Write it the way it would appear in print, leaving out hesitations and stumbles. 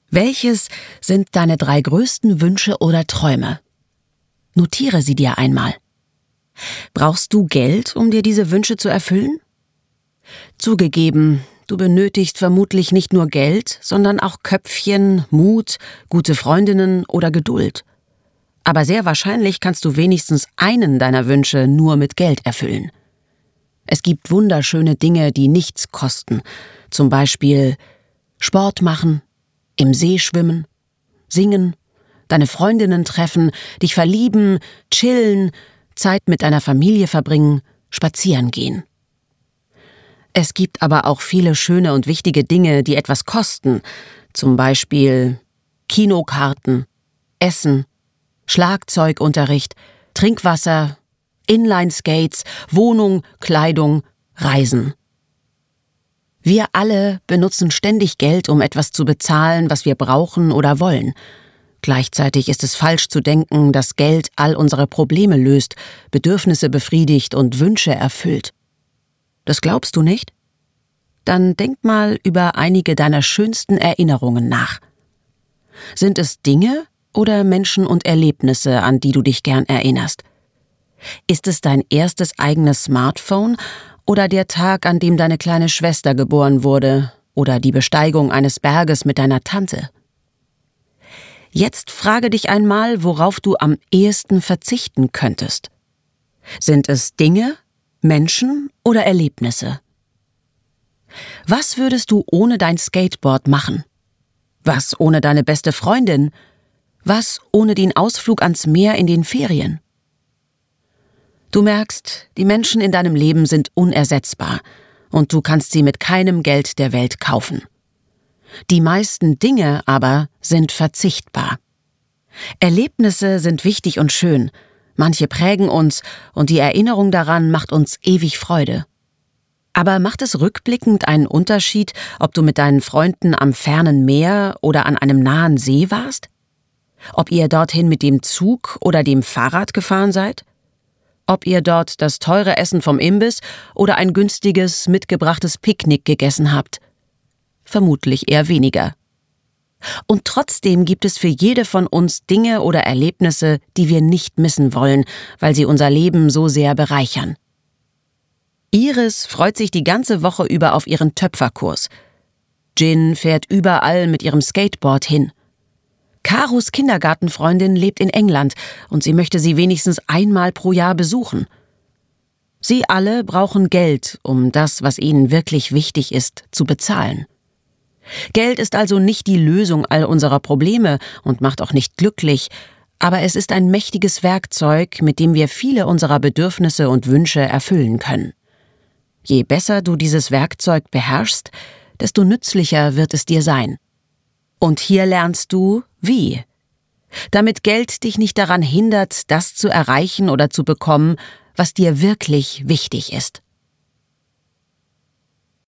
Welches sind deine 3 größten Wünsche oder Träume? Notiere sie dir einmal. Brauchst du Geld, um dir diese Wünsche zu erfüllen? Zugegeben, du benötigst vermutlich nicht nur Geld, sondern auch Köpfchen, Mut, gute Freundinnen oder Geduld. Aber sehr wahrscheinlich kannst du wenigstens einen deiner Wünsche nur mit Geld erfüllen. Es gibt wunderschöne Dinge, die nichts kosten. Zum Beispiel Sport machen, im See schwimmen, singen, deine Freundinnen treffen, dich verlieben, chillen, Zeit mit deiner Familie verbringen, spazieren gehen. Es gibt aber auch viele schöne und wichtige Dinge, die etwas kosten. Zum Beispiel Kinokarten, Essen, Schlagzeugunterricht, Trinkwasser, Inlineskates, Wohnung, Kleidung, Reisen. Wir alle benutzen ständig Geld, um etwas zu bezahlen, was wir brauchen oder wollen. Gleichzeitig ist es falsch zu denken, dass Geld all unsere Probleme löst, Bedürfnisse befriedigt und Wünsche erfüllt. Das glaubst du nicht? Dann denk mal über einige deiner schönsten Erinnerungen nach. Sind es Dinge oder Menschen und Erlebnisse, an die du dich gern erinnerst? Ist es dein erstes eigenes Smartphone oder der Tag, an dem deine kleine Schwester geboren wurde oder die Besteigung eines Berges mit deiner Tante? Jetzt frage dich einmal, worauf du am ehesten verzichten könntest. Sind es Dinge, Menschen oder Erlebnisse? Was würdest du ohne dein Skateboard machen? Was ohne deine beste Freundin? Was ohne den Ausflug ans Meer in den Ferien? Du merkst, die Menschen in deinem Leben sind unersetzbar und du kannst sie mit keinem Geld der Welt kaufen. Die meisten Dinge aber sind verzichtbar. Erlebnisse sind wichtig und schön, manche prägen uns und die Erinnerung daran macht uns ewig Freude. Aber macht es rückblickend einen Unterschied, ob du mit deinen Freunden am fernen Meer oder an einem nahen See warst? Ob ihr dorthin mit dem Zug oder dem Fahrrad gefahren seid? Ob ihr dort das teure Essen vom Imbiss oder ein günstiges, mitgebrachtes Picknick gegessen habt? Vermutlich eher weniger. Und trotzdem gibt es für jede von uns Dinge oder Erlebnisse, die wir nicht missen wollen, weil sie unser Leben so sehr bereichern. Iris freut sich die ganze Woche über auf ihren Töpferkurs. Jin fährt überall mit ihrem Skateboard hin. Karos Kindergartenfreundin lebt in England und sie möchte sie wenigstens einmal pro Jahr besuchen. Sie alle brauchen Geld, um das, was ihnen wirklich wichtig ist, zu bezahlen. Geld ist also nicht die Lösung all unserer Probleme und macht auch nicht glücklich, aber es ist ein mächtiges Werkzeug, mit dem wir viele unserer Bedürfnisse und Wünsche erfüllen können. Je besser du dieses Werkzeug beherrschst, desto nützlicher wird es dir sein. Und hier lernst du, wie. Damit Geld dich nicht daran hindert, das zu erreichen oder zu bekommen, was dir wirklich wichtig ist.